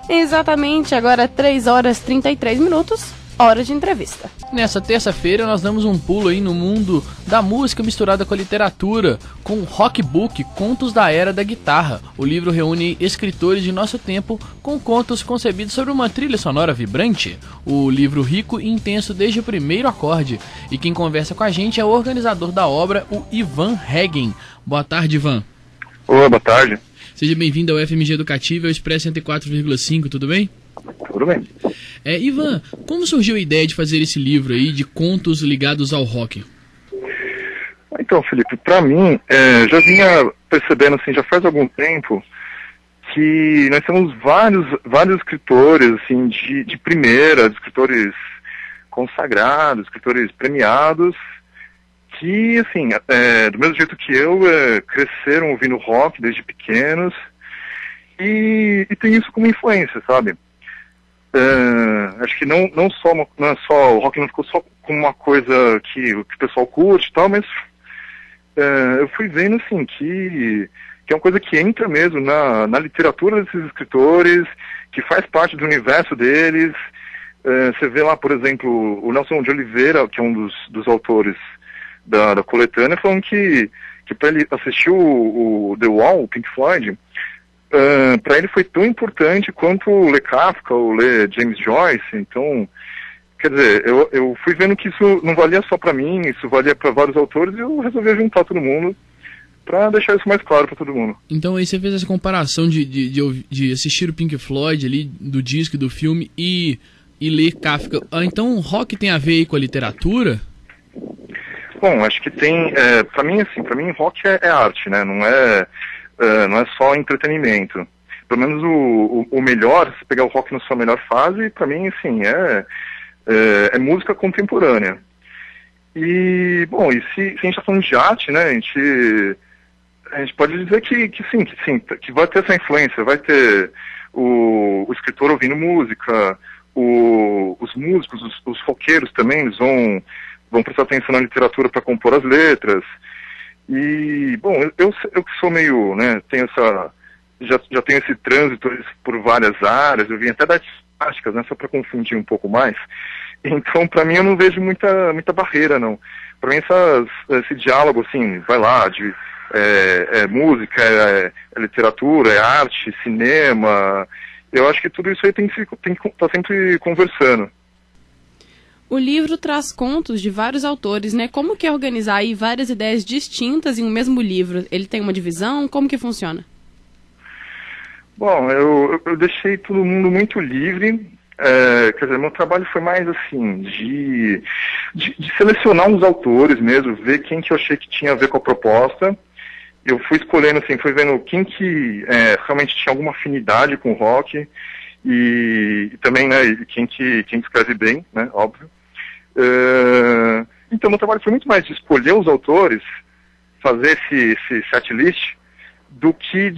Exatamente, agora 3 horas e 33 minutos, hora de entrevista. Nessa terça-feira nós damos um pulo aí no mundo da música misturada com a literatura, com o Rockbook, Contos da Era da Guitarra. O livro reúne escritores de nosso tempo com contos concebidos sobre uma trilha sonora vibrante. O livro rico e intenso desde o primeiro acorde. E quem conversa com a gente é o organizador da obra, o Ivan Hagen. Boa tarde, Ivan. Olá, boa tarde. Seja bem-vindo ao FMG Educativo, ao Expresso 104,5, tudo bem? Tudo bem. Ivan, como surgiu a ideia de fazer esse livro aí de contos ligados ao rock? Então, Felipe, para mim, já vinha percebendo, assim, já faz algum tempo, que nós temos vários escritores, assim, de primeira, escritores consagrados, escritores premiados, que, assim, do mesmo jeito que eu, cresceram ouvindo rock desde pequenos, e tem isso como influência, sabe? Acho que não é só o rock, não ficou só como uma coisa que o pessoal curte e tal, mas eu fui vendo, assim, que é uma coisa que entra mesmo na literatura desses escritores, que faz parte do universo deles. Você vê lá, por exemplo, o Nelson de Oliveira, que é um dos autores da coletânea, falando que para ele assistir o The Wall, o Pink Floyd, para ele foi tão importante quanto ler Kafka ou ler James Joyce. Então, quer dizer, eu fui vendo que isso não valia só para mim, isso valia para vários autores, e eu resolvi juntar todo mundo para deixar isso mais claro para todo mundo. Então aí você fez essa comparação de assistir o Pink Floyd ali, do disco e do filme, e ler Kafka. Então o rock tem a ver aí com a literatura? Bom, acho que tem, para mim rock é arte, né? Não é só entretenimento. Pelo menos o melhor, se pegar o rock na sua melhor fase, para mim, assim, é música contemporânea. E, bom, e se a gente está falando de arte, né, a gente pode dizer que sim, que vai ter essa influência, vai ter o escritor ouvindo música, os músicos, os roqueiros também, eles vão prestar atenção na literatura para compor as letras. E, bom, eu que sou meio, né, já tenho esse trânsito por várias áreas, eu vim até das plásticas, né, só para confundir um pouco mais. Então, para mim, eu não vejo muita barreira, não. Para mim, esse diálogo, assim, vai lá, música, literatura, arte, cinema, eu acho que tudo isso aí tem que estar sempre conversando. O livro traz contos de vários autores, né? Como que é organizar aí várias ideias distintas em um mesmo livro? Ele tem uma divisão? Como que funciona? Bom, eu deixei todo mundo muito livre. Quer dizer, meu trabalho foi mais assim, de selecionar uns autores mesmo, ver quem que eu achei que tinha a ver com a proposta. Eu fui escolhendo, assim, fui vendo quem que realmente tinha alguma afinidade com o rock e também, né, quem que escreve bem, né, óbvio. Então, meu trabalho foi muito mais de escolher os autores, fazer esse setlist, do que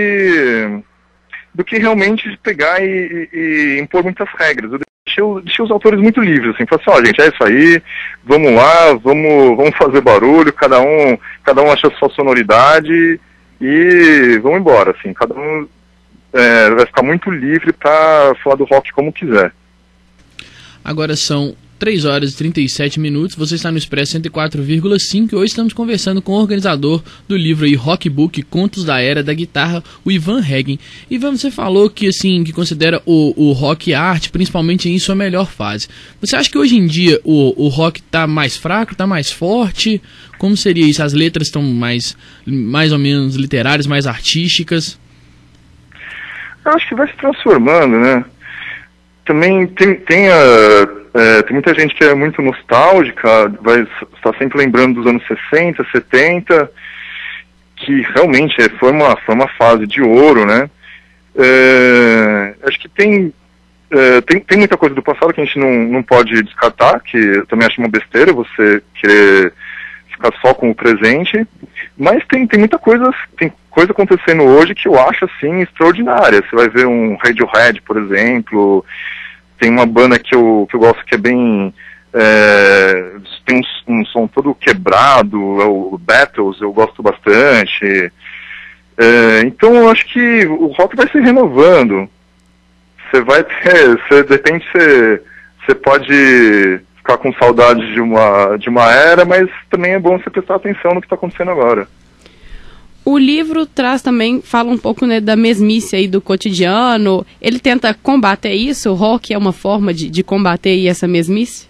realmente de pegar e impor muitas regras. Eu deixei os autores muito livres, assim, falei assim, gente, é isso aí, vamos lá, vamos fazer barulho, cada um acha a sua sonoridade e vamos embora, assim, cada um vai ficar muito livre para falar do rock como quiser. Agora são 3 horas e 37 minutos, você está no Expresso 104,5 e hoje estamos conversando com o organizador do livro aí, Rockbook, Contos da Era da Guitarra, o Ivan Hagen. Ivan, você falou que considera o rock arte, principalmente em sua melhor fase. Você acha que hoje em dia o rock está mais fraco, está mais forte? Como seria isso? As letras estão mais ou menos literárias, mais artísticas? Eu acho que vai se transformando, né? Também tem muita gente que é muito nostálgica, vai estar sempre lembrando dos anos 60, 70, que realmente foi uma fase de ouro, né? Acho que tem muita coisa do passado que a gente não pode descartar, que eu também acho uma besteira você querer ficar só com o presente, mas tem muita coisa, tem coisa acontecendo hoje que eu acho, assim, extraordinária. Você vai ver um Radiohead, por exemplo, tem uma banda que eu gosto que é bem... tem um som todo quebrado, o Battles, eu gosto bastante. Então eu acho que o rock vai se renovando, você vai ter, de repente você pode ficar com saudade de uma era, mas também é bom você prestar atenção no que está acontecendo agora. O livro fala um pouco, né, da mesmice aí do cotidiano. Ele tenta combater isso? O rock é uma forma de combater aí essa mesmice?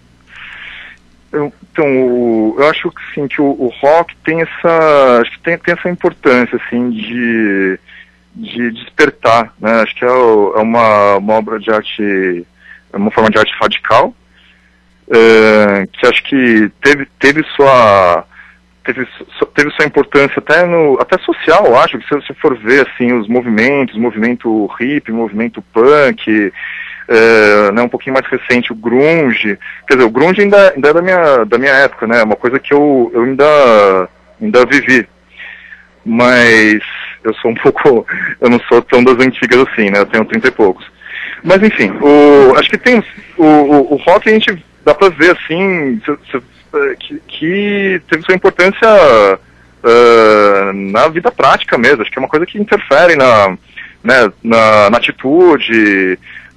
Eu acho que, sim, que o rock tem essa importância, assim, de despertar, né? Acho que é uma obra de arte, é uma forma de arte radical, que acho que teve sua importância até social. Eu acho que se você for ver assim os movimento hippie, movimento punk, né, um pouquinho mais recente o grunge, quer dizer, o grunge ainda é da minha época, né, uma coisa que eu ainda vivi, mas eu não sou tão das antigas assim, né, eu tenho 30 e poucos. Mas enfim, acho que tem o rock, a gente dá pra ver assim, que teve sua importância na vida prática mesmo. Acho que é uma coisa que interfere na atitude,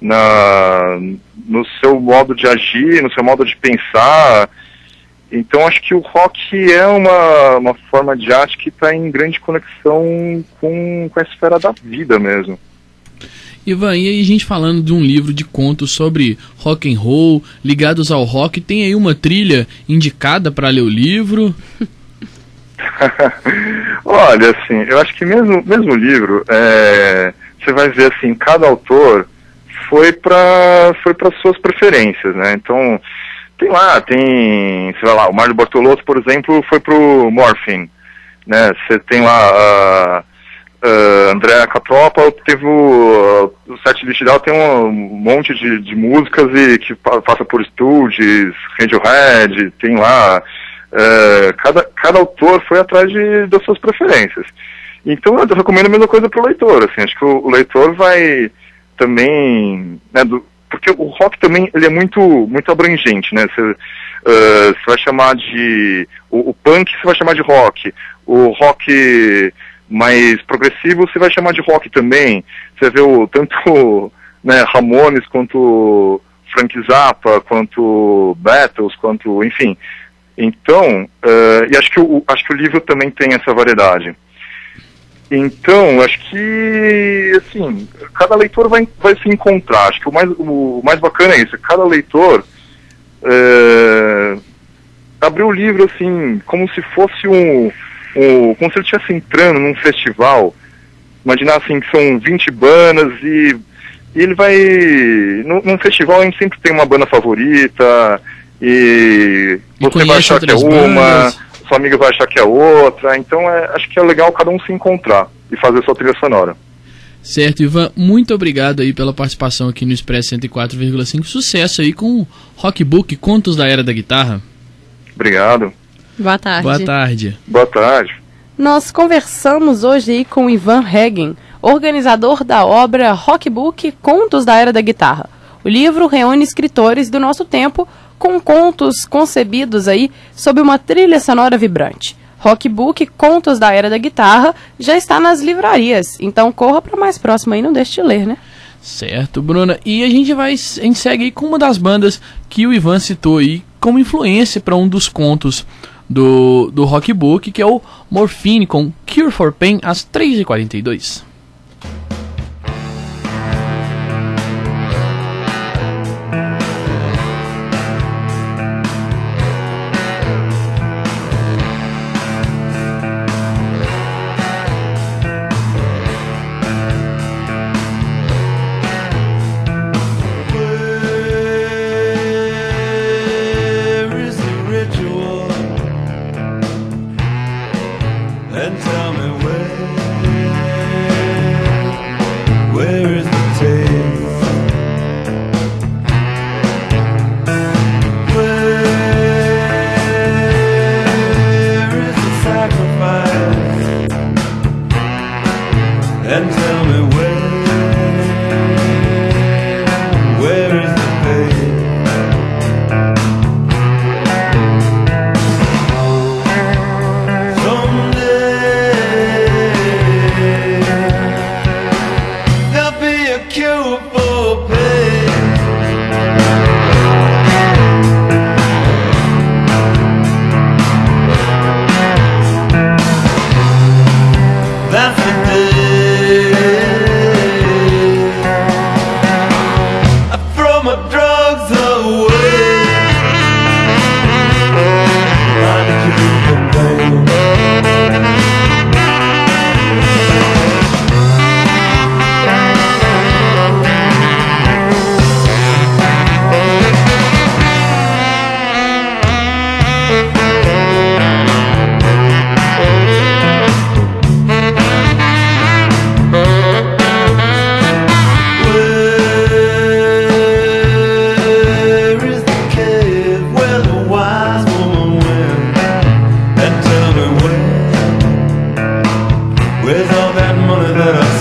no seu modo de agir, no seu modo de pensar. Então acho que o rock é uma forma de arte que está em grande conexão com a esfera da vida mesmo. Ivan, e aí a gente falando de um livro de contos sobre rock and roll, ligados ao rock, tem aí uma trilha indicada para ler o livro? Olha, assim, eu acho que mesmo o livro, você vai ver assim, cada autor foi para suas preferências, né? Então, você vai lá, o Mário Bortolotto, por exemplo, foi pro Morphine, né? Você tem lá Andrea Catropa, teve o setlist dela tem um monte de músicas e que passa por Stooges, Radiohead, tem lá, cada autor foi atrás das suas preferências. Então eu recomendo a mesma coisa para o leitor, assim, acho que o leitor vai também, né, porque o rock também ele é muito, muito abrangente, né, você vai chamar o punk você vai chamar de rock, o rock mais progressivo você vai chamar de rock também. Você vê tanto né, Ramones, quanto Frank Zappa, quanto Beatles, quanto, enfim. Então, e acho que o livro também tem essa variedade. Então, acho que, assim, cada leitor vai se encontrar. Acho que o mais bacana é isso, cada leitor abriu o livro, assim, como se fosse como se ele estivesse entrando num festival. Imaginar assim que são 20 bandas e ele vai... Num festival a gente sempre tem uma banda favorita e você vai achar que é uma, sua amiga vai achar que é outra. Então acho que é legal cada um se encontrar e fazer sua trilha sonora. Certo, Ivan, muito obrigado aí pela participação aqui no Expresso 104,5. Sucesso aí com o Rockbook Contos da Era da Guitarra. Obrigado. Boa tarde. Boa tarde. Boa tarde. Nós conversamos hoje aí com Ivan Hagen, organizador da obra Rockbook Contos da Era da Guitarra. O livro reúne escritores do nosso tempo com contos concebidos aí sob uma trilha sonora vibrante. Rockbook Contos da Era da Guitarra já está nas livrarias, então corra para mais próximo aí, não deixe de ler, né? Certo, Bruna. E a gente segue aí com uma das bandas que o Ivan citou aí como influência para um dos contos do Rockbook, que é o Morphine com Cure for Pain às 3h42. And tell me where is the taste? Where is the sacrifice? And tell me where is the faith? Cure for that I